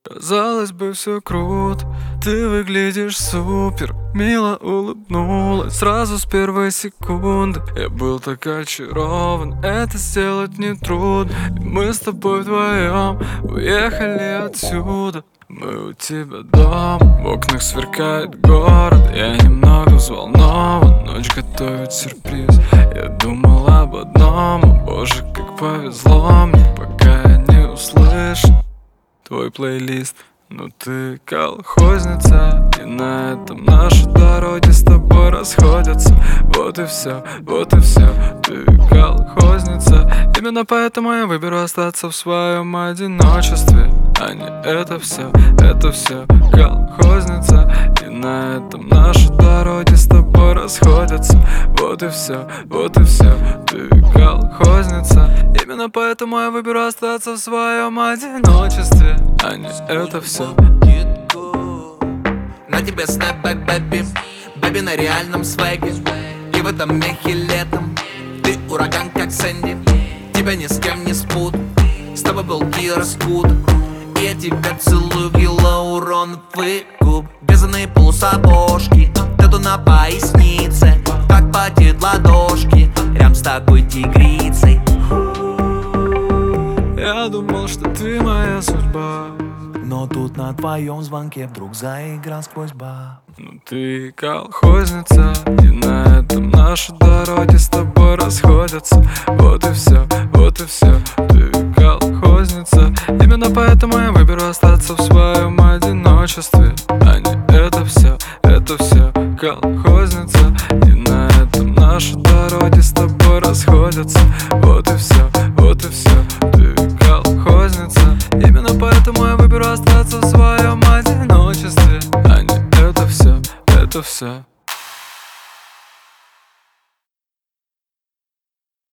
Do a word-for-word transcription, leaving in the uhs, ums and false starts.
Казалось бы, все круто, ты выглядишь супер. Мило улыбнулась сразу с первой секунды. Я был так очарован, это сделать нетрудно. И мы с тобой вдвоем уехали отсюда. Мы у тебя дома, в окнах сверкает город. Я немного взволнован, ночь готовит сюрприз. Я думал об одном, о боже, как повезло мне, пока я не услышу твой плейлист. Ну ты колхозница, и на этом наши дороги с тобой расходятся. Вот и все, вот и все, ты колхозница. Именно поэтому я выберу остаться в своем одиночестве. А не это все, это все колхозница. И на этом наши дороги с тобой расходятся. Вот и все, вот и все, ты колхозница. Именно поэтому я выберу остаться в своем одиночестве. А не это все. На тебе снэпбэк, бэби, бэби на реальном свеге. И в этом мехе летом ты ураган, как Сэнди. Тебя ни с кем не спутаю, с тобой был Кира Скут. И я тебя целую в гиалуроновый губ. Вязаные полусапожки, тату на пояснице, как потеют ладошки рядом с такой тигрицей. Я думал, что ты моя судьба, но тут на твоем звонке вдруг заиграл сквозь баб. Ну ты колхозница, и на этом наши дороги с тобой расходятся. Вот и все, вот и все, ты колхозница. Именно поэтому я выберу остаться в своем одиночестве. А не это все, это все колхозница. И на этом наши дороги с тобой расходятся. Вот и все, вот и все, ты колхозница. Именно поэтому я выберу остаться в своем одиночестве. А не это все, это все.